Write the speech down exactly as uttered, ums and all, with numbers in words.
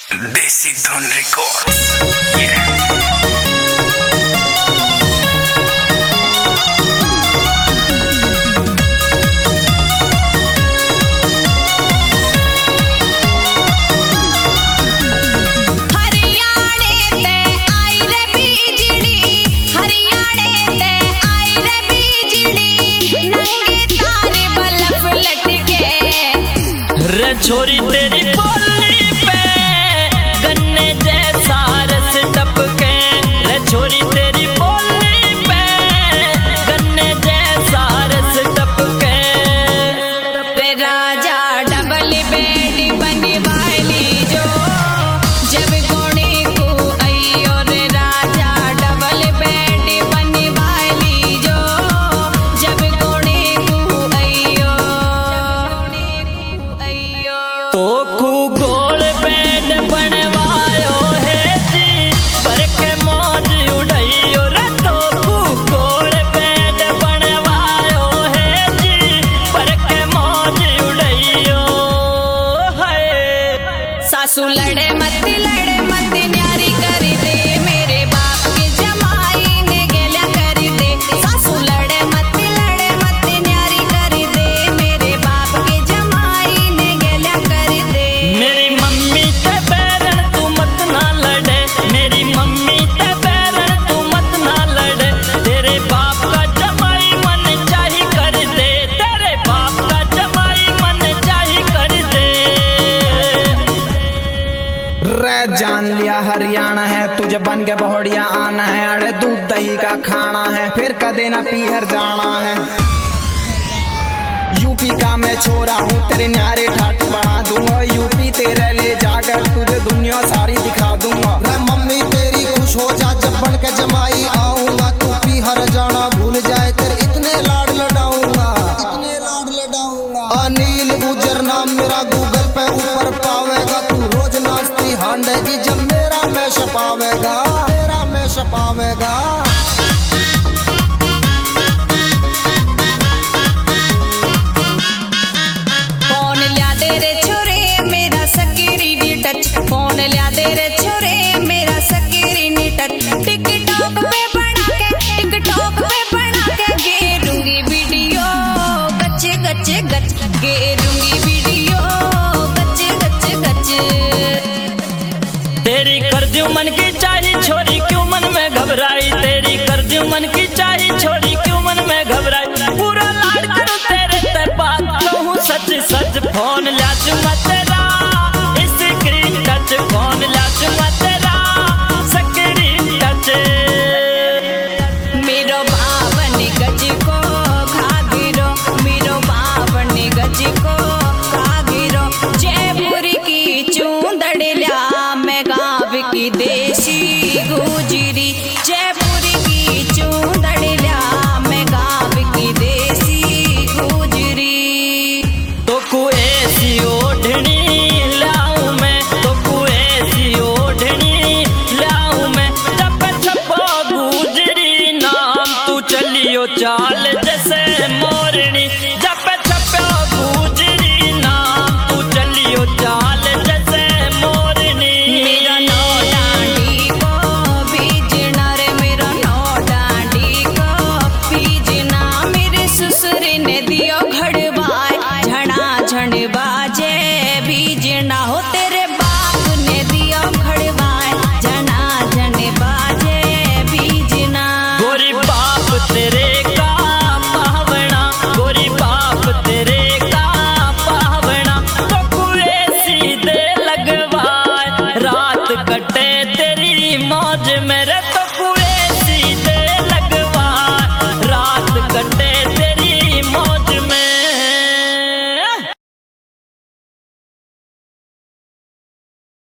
देसी धुन records yeah। छोरी तेरी बोली पे गन्ने जैसा रस टपके रे छोरी तेरी बोली पे गन्ने जैसा रस टपके रे राजा डबल बेड बनी वाली जो जब गोणी को आइयो रे राजा डबल बेड बनी वाली जो जब गोणी को आइयो तो गोल बेड बनवायो है जी पर के मौज उड़ाइयो रे तो गोल बेड बनवायो है जी पर के मौज उड़ाइयो है सासू लड़े मत लड़े मत न्यारी कर दे मेरे बाप के जमाई ने गेला कर दे सासू लड़े मत लड़े मत न्यारी कर दे मेरे बाप के जमाई ने गेला कर दे मेरी मम्मी ते बैरन तू मत ना लड़े मेरी मम्मी ते बैरन तू मत ना लड़े तेरे बाप का जमाई मन चाही कर दे तेरे बाप का जमाई मन चाही कर दे रे जान लिया हरियाणा है तुझे बन के बहुड़िया आना है अरे दूध दही का खाना है फिर कदे ना पीहर जाना है यूपी का मैं छोरा हूँ तेरे न्यारे ठाट बना दूंगा यूपी तेरे ले जाकर तुझे दुनिया सारी दिखा दूंगा रे मम्मी तेरी खुश हो जा जब बन के जमाई आऊंगा तू पीहर जाना भूल जाए तेरे इतने लाड लडाऊंगा इतने लाड लडाऊंगा अनिल गुजर नाम मेरा गूगल पे ऊपर पावेगा तू रोज नाश्ती हांडेगी जब मेरा मैं छपावेगा मेरा मैं छपावेगा फोन लिया दे रे छोरे मेरा सकीरी टच फोन लिया दे रे छोरे मेरा सकीरी टच टिकटॉक पे बना के टिकटॉक पे बना के गेरूंगी वीडियो गच्चे गच्चे गच गेरूंगी वीडियो गच्चे गच्चे गच तेरी कर दूं मन की चाही छोरी क्यों मन में घबराई तेरी कर दूं मन की चाही छोरी क्यों मन में घबराई पूरा लाड करूं तेरे ते बात कहूं सच सच फोन ला दूं मत